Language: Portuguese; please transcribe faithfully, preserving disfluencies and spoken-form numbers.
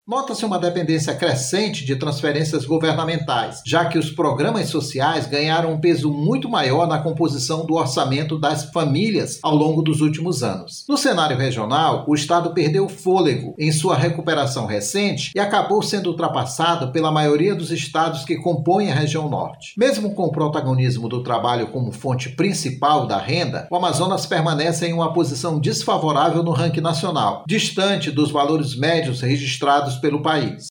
Nota-se uma dependência crescente de transferências governamentais, já que os programas sociais ganharam um peso muito maior na composição do orçamento das famílias ao longo dos últimos anos. No cenário regional, o Estado perdeu fôlego em sua recuperação recente e acabou sendo ultrapassado pela maioria dos estados que compõem a região norte. Mesmo com o protagonismo do trabalho como fonte principal da renda, o Amazonas permanece em uma posição desfavorável no ranking nacional, distante dos valores médios registrados pelo país.